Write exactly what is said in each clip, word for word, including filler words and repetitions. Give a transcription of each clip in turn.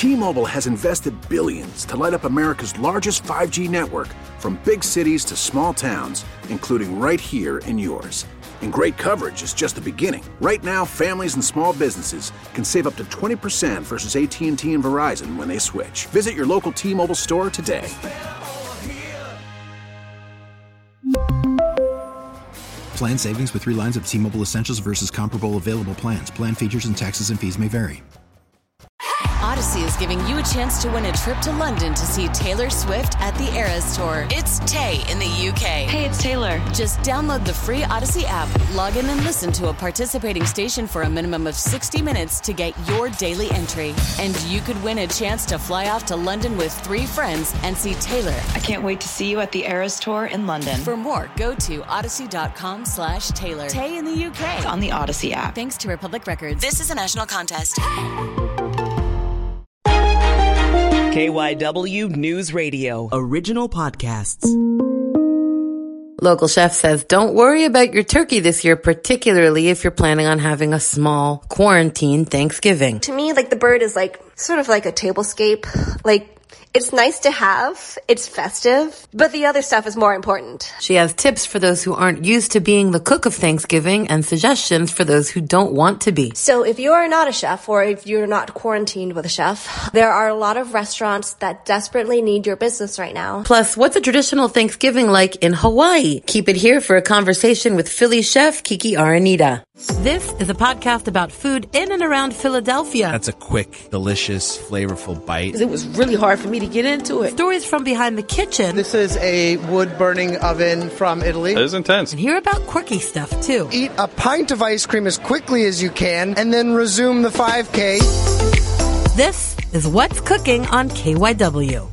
T-Mobile has invested billions to light up America's largest five G network, from big cities to small towns, including right here in yours. And great coverage is just the beginning. Right now, families and small businesses can save up to twenty percent versus A T and T and Verizon when they switch. Visit your local T-Mobile store today. Plan savings with three lines of T-Mobile Essentials versus comparable available plans. Plan features and taxes and fees may vary. Odyssey is giving you a chance to win a trip to London to see Taylor Swift at the Eras Tour. It's Tay in the U K. Hey, it's Taylor. Just download the free Odyssey app, log in and listen to a participating station for a minimum of sixty minutes to get your daily entry. And you could win a chance to fly off to London with three friends and see Taylor. I can't wait to see you at the Eras Tour in London. For more, go to odyssey.com slash Taylor. Tay in the U K. It's on the Odyssey app. Thanks to Republic Records. This is a national contest. K Y W News Radio. Original podcasts. Local chef says don't worry about your turkey this year, particularly if you're planning on having a small quarantine Thanksgiving. To me, like, the bird is like sort of like a tablescape. Like, it's nice to have, it's festive, but the other stuff is more important. She has tips for those who aren't used to being the cook of Thanksgiving and suggestions for those who don't want to be. So if you are not a chef, or if you're not quarantined with a chef, there are a lot of restaurants that desperately need your business right now. Plus, what's a traditional Thanksgiving like in Hawaii? Keep it here for a conversation with Philly chef Kiki Aranita. This is a podcast about food in and around Philadelphia. That's a quick, delicious, flavorful bite. It was really hard for me to get into it. Stories from behind the kitchen. This is a wood-burning oven from Italy. It is intense. And hear about quirky stuff, too. Eat a pint of ice cream as quickly as you can, and then resume the five K. This is What's Cooking on K Y W.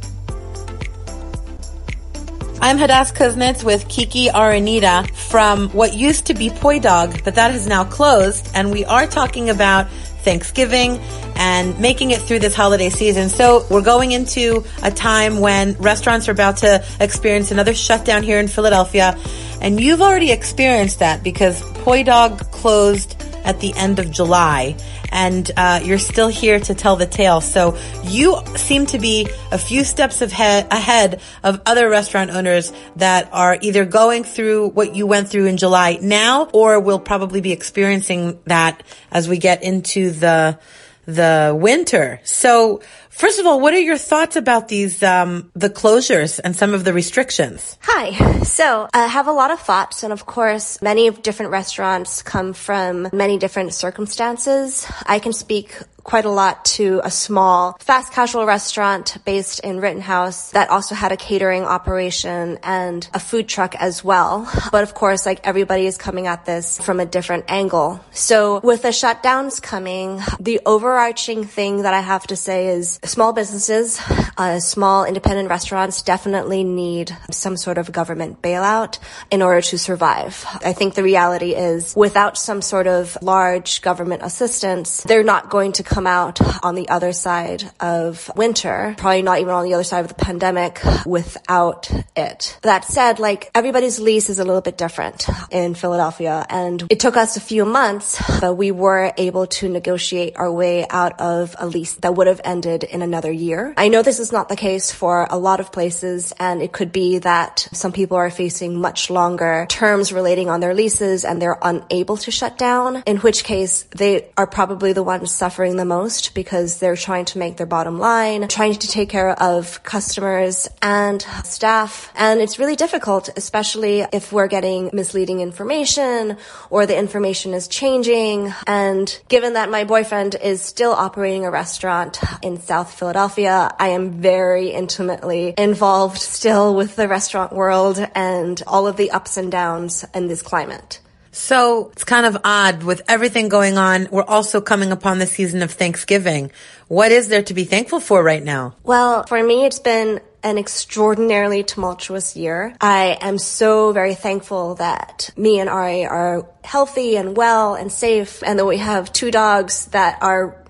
I'm Hadass Kuznets with Kiki Aranita from what used to be Poi Dog, but that has now closed, and we are talking about Thanksgiving and making it through this holiday season. So we're going into a time when restaurants are about to experience another shutdown here in Philadelphia, and you've already experienced that because Poi Dog closed at the end of July, and uh, you're still here to tell the tale. So you seem to be a few steps ahead, ahead of other restaurant owners that are either going through what you went through in July now, or will probably be experiencing that as we get into the the winter. So first of all, what are your thoughts about these, um, the closures and some of the restrictions? Hi. So I have a lot of thoughts. And of course, many of different restaurants come from many different circumstances. I can speak quite a lot to a small fast casual restaurant based in Rittenhouse that also had a catering operation and a food truck as well. But of course, like, everybody is coming at this from a different angle. So with the shutdowns coming, the overarching thing that I have to say is small businesses, uh, small independent restaurants definitely need some sort of government bailout in order to survive. I think the reality is without some sort of large government assistance, they're not going to come out on the other side of winter, probably not even on the other side of the pandemic without it. That said, like, everybody's lease is a little bit different in Philadelphia, and it took us a few months, but we were able to negotiate our way out of a lease that would have ended in another year. I know this is not the case for a lot of places, and it could be that some people are facing much longer terms relating on their leases and they're unable to shut down, in which case they are probably the ones suffering the most because they're trying to make their bottom line, trying to take care of customers and staff. And it's really difficult, especially if we're getting misleading information or the information is changing. And given that my boyfriend is still operating a restaurant in South Philadelphia, I am very intimately involved still with the restaurant world and all of the ups and downs in this climate. So it's kind of odd with everything going on. We're also coming upon the season of Thanksgiving. What is there to be thankful for right now? Well, for me, it's been an extraordinarily tumultuous year. I am so very thankful that me and Ari are healthy and well and safe, and that we have two dogs that are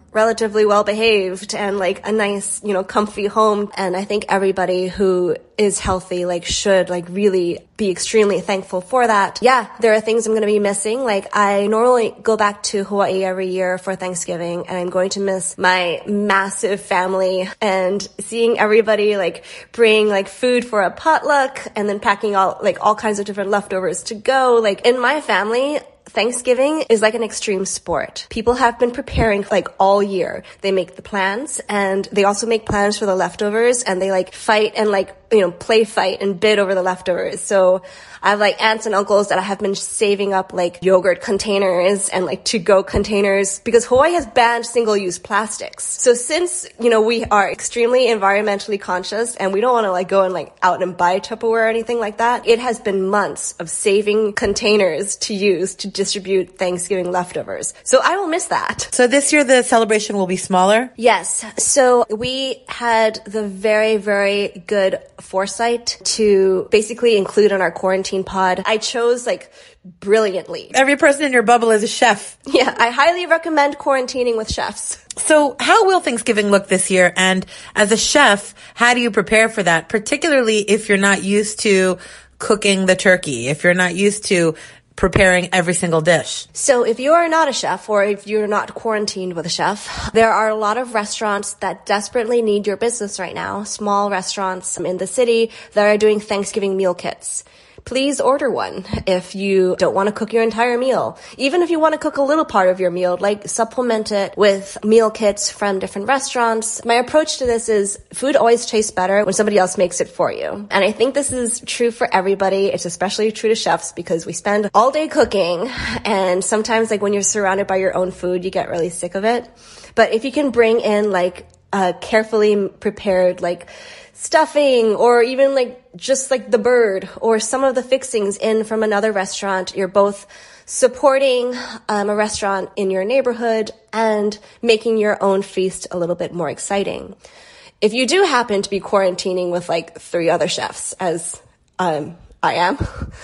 relatively well behaved and like a nice, you know, comfy home. And I think everybody who is healthy, like should like really be extremely thankful for that. Yeah, there are things I'm going to be missing. Like I normally go back to Hawaii every year for Thanksgiving, and I'm going to miss my massive family and seeing everybody like bring like food for a potluck and then packing all like all kinds of different leftovers to go. Like in my family, Thanksgiving is like an extreme sport. People have been preparing like all year. They make the plans and they also make plans for the leftovers, and they like fight and like, you know, play fight and bid over the leftovers. So I have like aunts and uncles that have been saving up like yogurt containers and like to-go containers because Hawaii has banned single-use plastics. So since, you know, we are extremely environmentally conscious and we don't want to like go and like out and buy Tupperware or anything like that, it has been months of saving containers to use to distribute Thanksgiving leftovers. So I will miss that. So this year the celebration will be smaller? Yes. So we had the very, very good foresight to basically include on our quarantine pod. I chose like brilliantly. Every person in your bubble is a chef. Yeah, I highly recommend quarantining with chefs. So how will Thanksgiving look this year? And as a chef, how do you prepare for that? Particularly if you're not used to cooking the turkey, if you're not used to preparing every single dish. So if you are not a chef, or if you're not quarantined with a chef, there are a lot of restaurants that desperately need your business right now. Small restaurants in the city that are doing Thanksgiving meal kits. Please order one if you don't want to cook your entire meal. Even if you want to cook a little part of your meal, like supplement it with meal kits from different restaurants. My approach to this is food always tastes better when somebody else makes it for you. And I think this is true for everybody. It's especially true to chefs because we spend all day cooking, and sometimes like when you're surrounded by your own food, you get really sick of it. But if you can bring in like a carefully prepared like stuffing, or even like just like the bird or some of the fixings in from another restaurant, you're both supporting um, a restaurant in your neighborhood and making your own feast a little bit more exciting. If you do happen to be quarantining with like three other chefs, as um, I am,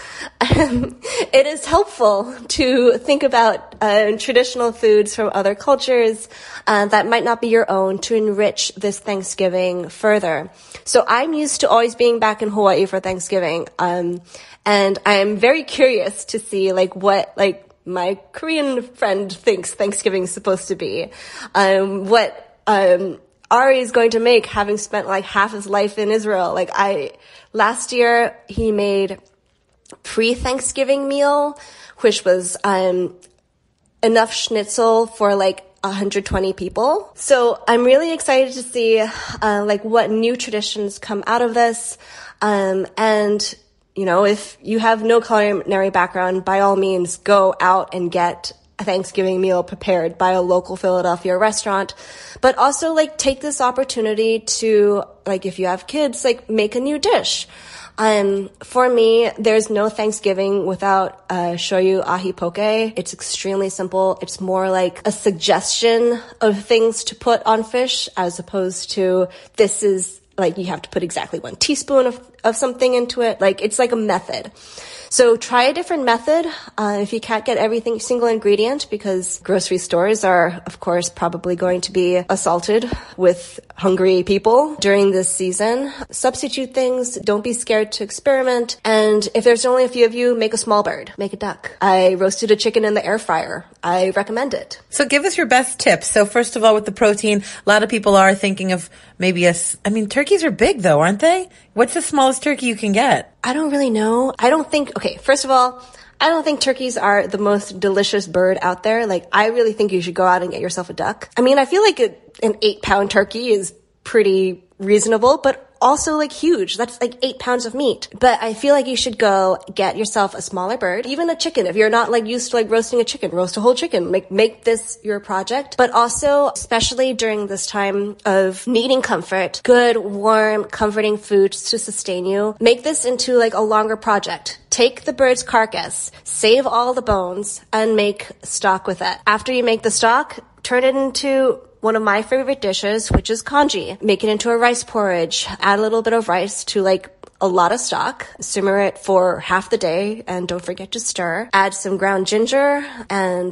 it is helpful to think about uh, traditional foods from other cultures uh, that might not be your own to enrich this Thanksgiving further. So I'm used to always being back in Hawaii for Thanksgiving, um, and I am very curious to see like what like my Korean friend thinks Thanksgiving is supposed to be, um, what um, Ari is going to make, having spent like half his life in Israel. Like I. Last year, he made pre-Thanksgiving meal, which was um, enough schnitzel for like one hundred twenty people. So I'm really excited to see uh, like what new traditions come out of this. Um, and, you know, if you have no culinary background, by all means, go out and get a Thanksgiving meal prepared by a local Philadelphia restaurant. But also like take this opportunity to, like, if you have kids, like make a new dish. Um, for me, there's no Thanksgiving without uh, shoyu ahi poke. It's extremely simple. It's more like a suggestion of things to put on fish, as opposed to this is like you have to put exactly one teaspoon of, of something into it. Like it's like a method. So try a different method uh, if you can't get everything single ingredient, because grocery stores are, of course, probably going to be assaulted with hungry people during this season. Substitute things. Don't be scared to experiment. And if there's only a few of you, make a small bird. Make a duck. I roasted a chicken in the air fryer. I recommend it. So give us your best tips. So first of all, with the protein, a lot of people are thinking of maybe a, I mean, turkeys are big though, aren't they? What's the smallest turkey you can get? I don't really know. I don't think, okay, first of all, I don't think turkeys are the most delicious bird out there. Like, I really think you should go out and get yourself a duck. I mean, I feel like a, an eight pound turkey is pretty reasonable, but also like huge. That's like eight pounds of meat. But I feel like you should go get yourself a smaller bird, even a chicken. If you're not like used to like roasting a chicken, roast a whole chicken. Make, make this your project. But also, especially during this time of needing comfort, good, warm, comforting foods to sustain you, make this into like a longer project. Take the bird's carcass, save all the bones, and make stock with it. After you make the stock, turn it into one of my favorite dishes, which is congee. Make it into a rice porridge. Add a little bit of rice to like a lot of stock. Simmer it for half the day, and don't forget to stir. Add some ground ginger and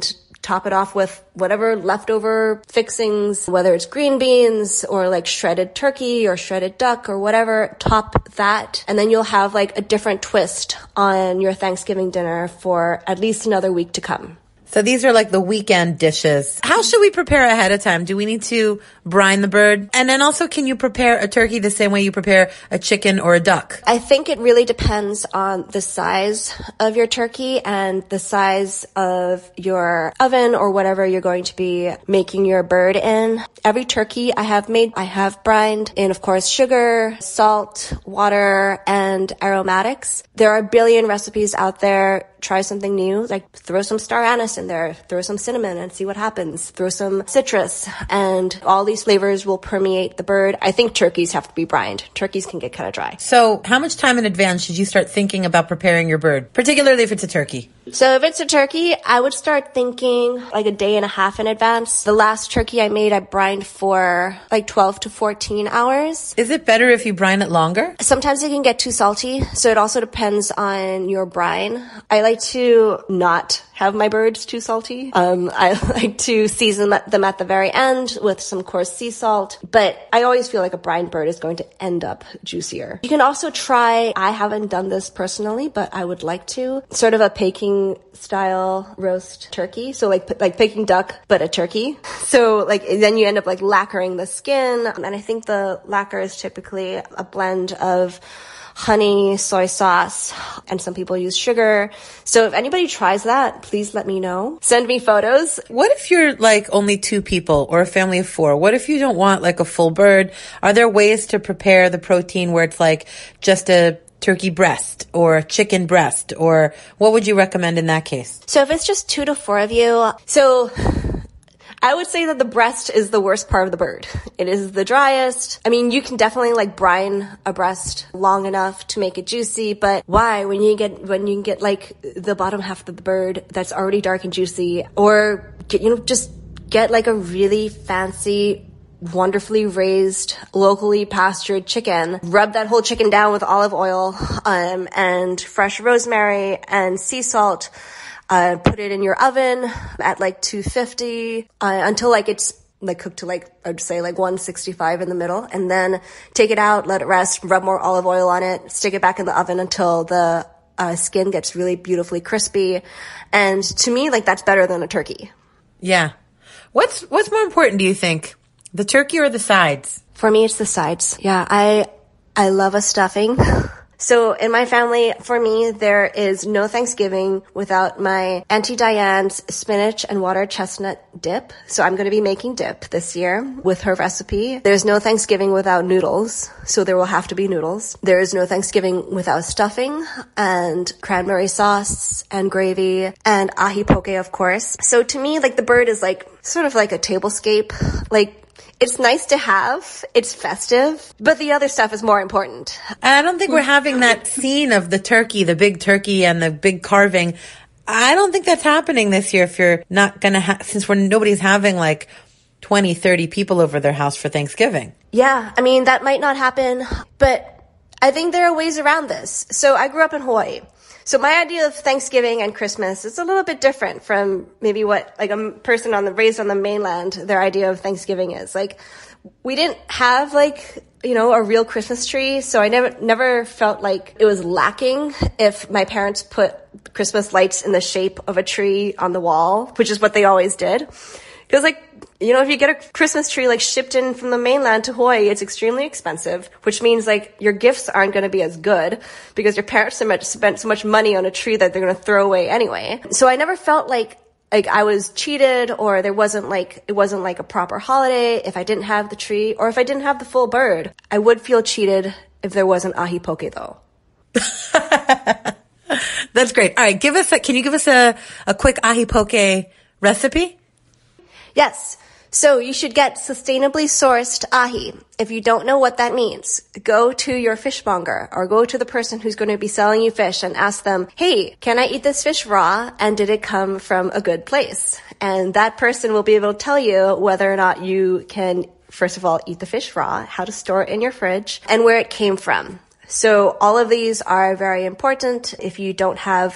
top it off with whatever leftover fixings, whether it's green beans or like shredded turkey or shredded duck or whatever. Top that, and then you'll have like a different twist on your Thanksgiving dinner for at least another week to come. So these are like the weekend dishes. How should we prepare ahead of time? Do we need to brine the bird? And then also, can you prepare a turkey the same way you prepare a chicken or a duck? I think it really depends on the size of your turkey and the size of your oven or whatever you're going to be making your bird in. Every turkey I have made, I have brined in, of course, sugar, salt, water, and aromatics. There are a billion recipes out there. Try something new, like throw some star anise in there, throw some cinnamon and see what happens. Throw some citrus, and all these flavors will permeate the bird. I think turkeys have to be brined. Turkeys can get kind of dry. So how much time in advance should you start thinking about preparing your bird, particularly if it's a turkey? So if it's a turkey, I would start thinking like a day and a half in advance. The last turkey I made, I brined for like twelve to fourteen hours. Is it better if you brine it longer? Sometimes it can get too salty, so it also depends on your brine. I like to not have my birds too salty. Um, I like to season them at the very end with some coarse sea salt, but I always feel like a brined bird is going to end up juicier. You can also try, I haven't done this personally, but I would like to, sort of a Peking style roast turkey. So like, like Peking duck, but a turkey. So like, then you end up like lacquering the skin. And I think the lacquer is typically a blend of honey, soy sauce, and some people use sugar. So if anybody tries that, please let me know. Send me photos. What if you're like only two people or a family of four? What if you don't want like a full bird? Are there ways to prepare the protein where it's like just a turkey breast or a chicken breast? Or what would you recommend in that case? So if it's just two to four of you, so I would say that the breast is the worst part of the bird. It is the driest. I mean, you can definitely like brine a breast long enough to make it juicy, but why when you get, when you get like the bottom half of the bird that's already dark and juicy, or get, you know, just get like a really fancy, wonderfully raised, locally pastured chicken, rub that whole chicken down with olive oil, um, and fresh rosemary and sea salt. Uh, put it in your oven at like two fifty uh, until like it's like cooked to like, I'd say like one sixty-five in the middle, and then take it out, let it rest, rub more olive oil on it, stick it back in the oven until the uh, skin gets really beautifully crispy. And to me, like that's better than a turkey. Yeah. What's, what's more important, do you think? The turkey or the sides? For me, it's the sides. Yeah. I, I love a stuffing. So in my family, for me, there is no Thanksgiving without my Auntie Diane's spinach and water chestnut dip. So I'm going to be making dip this year with her recipe. There's no Thanksgiving without noodles. So there will have to be noodles. There is no Thanksgiving without stuffing and cranberry sauce and gravy and ahi poke, of course. So to me, like the bird is like sort of like a tablescape. Like, it's nice to have, it's festive, but the other stuff is more important. And I don't think we're having that scene of the turkey, the big turkey and the big carving. I don't think that's happening this year if you're not going to have, since we're, nobody's having like twenty, thirty people over their house for Thanksgiving. Yeah, I mean, that might not happen, but I think there are ways around this. So I grew up in Hawaii. So my idea of Thanksgiving and Christmas is a little bit different from maybe what like a person on the raised on the mainland, their idea of Thanksgiving is. Like, we didn't have like, you know, a real Christmas tree. So I never, never felt like it was lacking if my parents put Christmas lights in the shape of a tree on the wall, which is what they always did. Because like, you know, if you get a Christmas tree like shipped in from the mainland to Hawaii, it's extremely expensive, which means like your gifts aren't going to be as good because your parents spent so much money on a tree that they're going to throw away anyway. So I never felt like like I was cheated, or there wasn't like it wasn't like a proper holiday if I didn't have the tree, or if I didn't have the full bird. I would feel cheated if there wasn't ahi poke though. That's great. All right, give us a, can you give us a a quick ahi poke recipe? Yes. So you should get sustainably sourced ahi. If you don't know what that means, go to your fishmonger or go to the person who's going to be selling you fish and ask them, hey, can I eat this fish raw? And did it come from a good place? And that person will be able to tell you whether or not you can, first of all, eat the fish raw, how to store it in your fridge, and where it came from. So all of these are very important. If you don't have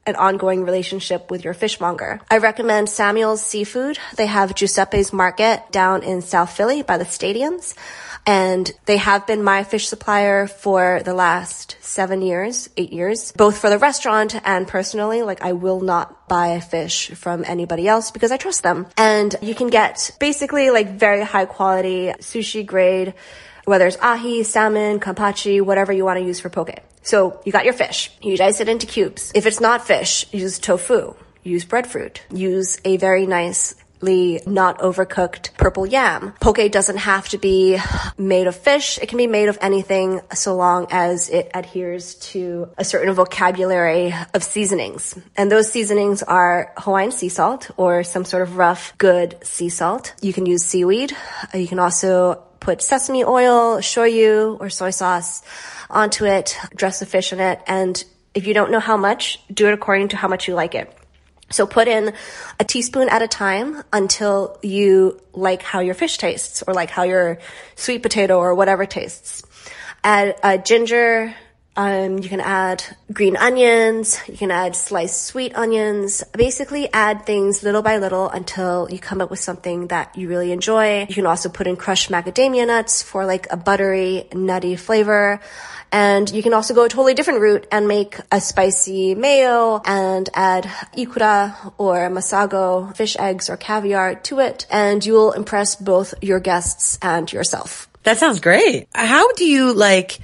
an ongoing relationship with your fishmonger. I recommend Samuel's Seafood. They have Giuseppe's Market down in South Philly by the stadiums. And they have been my fish supplier for the last seven years, eight years, both for the restaurant and personally. Like, I will not buy fish from anybody else because I trust them. And you can get basically like very high quality sushi grade, whether it's ahi, salmon, kampachi, whatever you want to use for poke. So you got your fish. You dice it into cubes. If it's not fish, use tofu, use breadfruit, use a very nice not overcooked purple yam. Poke doesn't have to be made of fish. It can be made of anything so long as it adheres to a certain vocabulary of seasonings. And those seasonings are Hawaiian sea salt or some sort of rough, good sea salt. You can use seaweed. You can also put sesame oil, shoyu, or soy sauce onto it, dress the fish in it. And if you don't know how much, do it according to how much you like it. So put in a teaspoon at a time until you like how your fish tastes or like how your sweet potato or whatever tastes. Add uh, ginger. Um, you can add green onions. You can add sliced sweet onions. Basically add things little by little until you come up with something that you really enjoy. You can also put in crushed macadamia nuts for like a buttery, nutty flavor. And you can also go a totally different route and make a spicy mayo and add ikura or masago, fish eggs or caviar to it. And you will impress both your guests and yourself. That sounds great. How do you like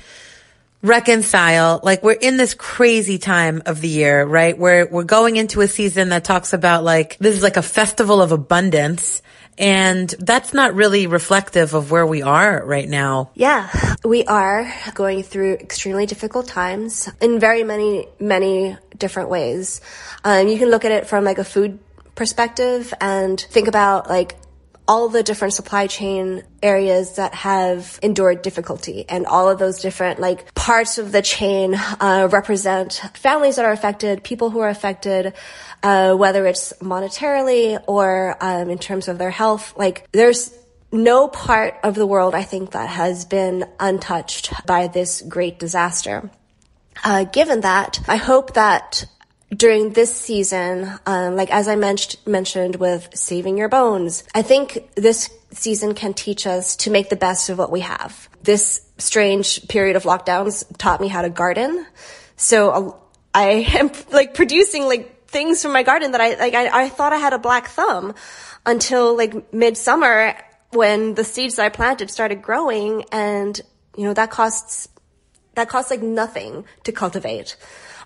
reconcile, like we're in this crazy time of the year, right? We're, we're going into a season that talks about like, this is like a festival of abundance. And that's not really reflective of where we are right now. Yeah, we are going through extremely difficult times in very many, many different ways. Um, you can look at it from like a food perspective and think about like all the different supply chain areas that have endured difficulty, and all of those different like parts of the chain uh, represent families that are affected, people who are affected, uh, whether it's monetarily or um, in terms of their health. Like there's no part of the world, I think, that has been untouched by this great disaster. Uh, given that, I hope that during this season, um, like as I mentioned, mentioned with saving your bones, I think this season can teach us to make the best of what we have. This strange period of lockdowns taught me how to garden. So uh, I am like producing like things from my garden that I, like I, I thought I had a black thumb until like midsummer when the seeds that I planted started growing. And, you know, that costs, that costs like nothing to cultivate.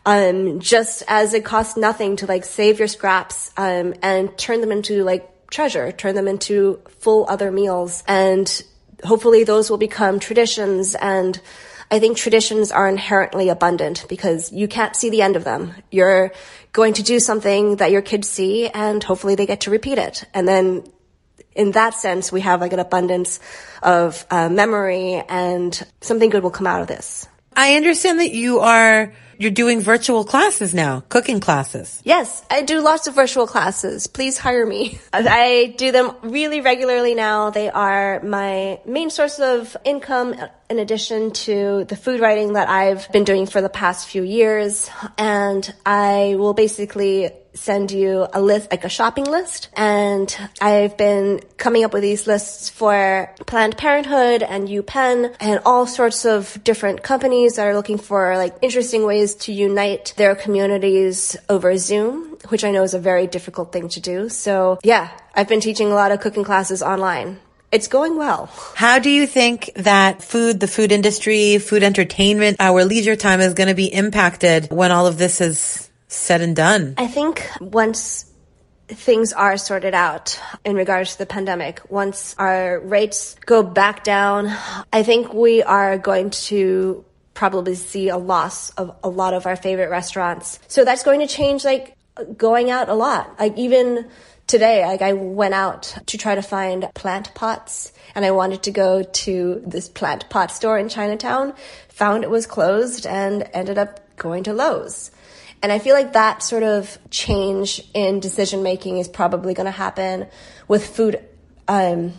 Um, just as it costs nothing to like save your scraps, um, and turn them into like treasure, turn them into full other meals. And hopefully those will become traditions. And I think traditions are inherently abundant because you can't see the end of them. You're going to do something that your kids see and hopefully they get to repeat it. And then in that sense, we have like an abundance of uh, memory, and something good will come out of this. I understand that you are You're doing virtual classes now, cooking classes. Yes, I do lots of virtual classes. Please hire me. I do them really regularly now. They are my main source of income in addition to the food writing that I've been doing for the past few years. And I will basically send you a list, like a shopping list. And I've been coming up with these lists for Planned Parenthood and UPenn and all sorts of different companies that are looking for like interesting ways to unite their communities over Zoom, which I know is a very difficult thing to do. So yeah, I've been teaching a lot of cooking classes online. It's going well. How do you think that food, the food industry, food entertainment, our leisure time is going to be impacted when all of this is said and done? I think once things are sorted out in regards to the pandemic, once our rates go back down, I think we are going to probably see a loss of a lot of our favorite restaurants. So that's going to change like going out a lot. Like even today, like I went out to try to find plant pots, and I wanted to go to this plant pot store in Chinatown, found it was closed, and ended up going to Lowe's. And I feel like that sort of change in decision making is probably going to happen with food, um,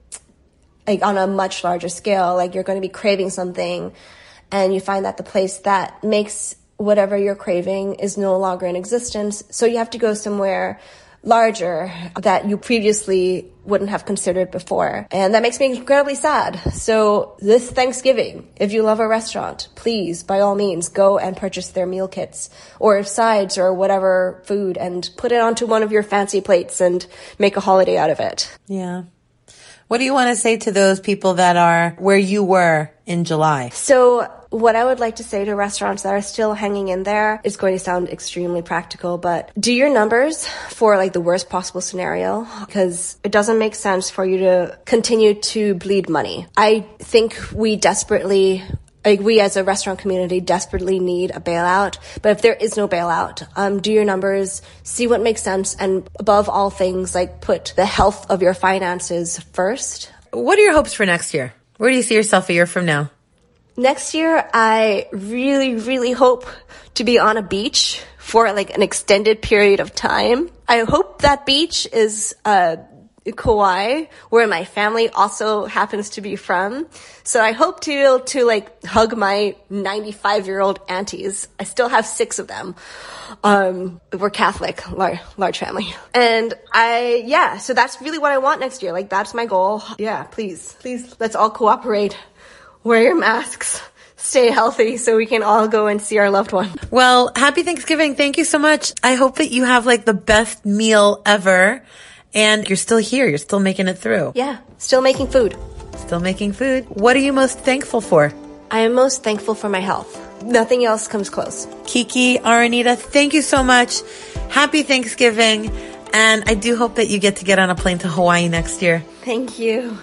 like on a much larger scale. Like you're going to be craving something, and you find that the place that makes whatever you're craving is no longer in existence. So you have to go somewhere larger that you previously wouldn't have considered before. And that makes me incredibly sad. So this Thanksgiving, if you love a restaurant, please, by all means, go and purchase their meal kits or sides or whatever food and put it onto one of your fancy plates and make a holiday out of it. Yeah. What do you want to say to those people that are where you were in July? So what I would like to say to restaurants that are still hanging in there is going to sound extremely practical, but do your numbers for like the worst possible scenario, because it doesn't make sense for you to continue to bleed money. I think we desperately Like we as a restaurant community desperately need a bailout, but if there is no bailout, um, do your numbers, see what makes sense, and above all things, like put the health of your finances first. What are your hopes for next year? Where do you see yourself a year from now? Next year, I really, really hope to be on a beach for like an extended period of time. I hope that beach is, uh, Kauai, where my family also happens to be from. So I hope to be able to like hug my ninety-five year old aunties. I still have six of them. Um, we're Catholic, large, large family. And I, yeah, so that's really what I want next year. Like that's my goal. Yeah, please, please, let's all cooperate. Wear your masks. Stay healthy so we can all go and see our loved one. Well, happy Thanksgiving. Thank you so much. I hope that you have like the best meal ever. And you're still here. You're still making it through. Yeah, still making food. Still making food. What are you most thankful for? I am most thankful for my health. Nothing else comes close. Kiki, Aranita, thank you so much. Happy Thanksgiving. And I do hope that you get to get on a plane to Hawaii next year. Thank you.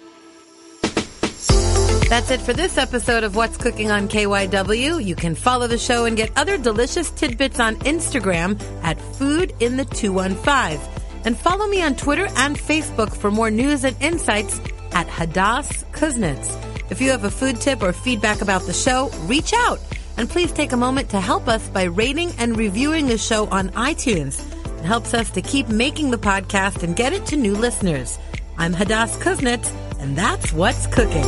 That's it for this episode of What's Cooking on K Y W. You can follow the show and get other delicious tidbits on Instagram at Food in the two one five. And follow me on Twitter and Facebook for more news and insights at Hadass Kuznets. If you have a food tip or feedback about the show, reach out. And please take a moment to help us by rating and reviewing the show on iTunes. It helps us to keep making the podcast and get it to new listeners. I'm Hadass Kuznets, and that's What's Cooking.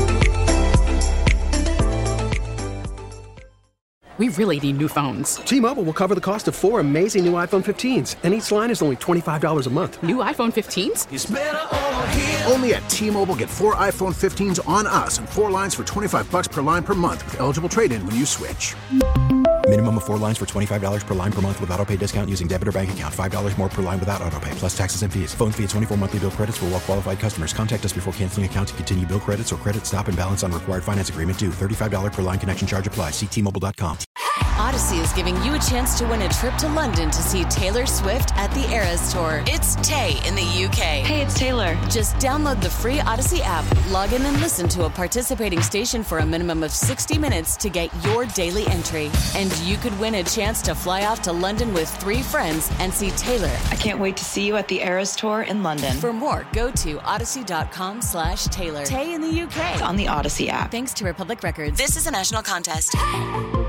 We really need new phones. T-Mobile will cover the cost of four amazing new iPhone fifteens, and each line is only twenty-five dollars a month. New iPhone fifteens? It's better over here. Only at T-Mobile, get four iPhone fifteens on us and four lines for twenty-five bucks per line per month with eligible trade-in when you switch. Minimum of four lines for twenty-five dollars per line per month with autopay discount using debit or bank account. five dollars more per line without autopay, plus taxes and fees. Phone fee at twenty-four monthly bill credits for well-qualified customers. Contact us before canceling account to continue bill credits or credit stop and balance on required finance agreement due. thirty-five dollars per line connection charge applies. See T Mobile dot com. Odyssey is giving you a chance to win a trip to London to see Taylor Swift at the Eras Tour. It's Tay in the U K. Hey, it's Taylor. Just download the free Odyssey app, log in and listen to a participating station for a minimum of sixty minutes to get your daily entry. And you could win a chance to fly off to London with three friends and see Taylor. I can't wait to see you at the Eras Tour in London. For more, go to odyssey.com slash Taylor. Tay in the U K. It's on the Odyssey app. Thanks to Republic Records. This is a national contest.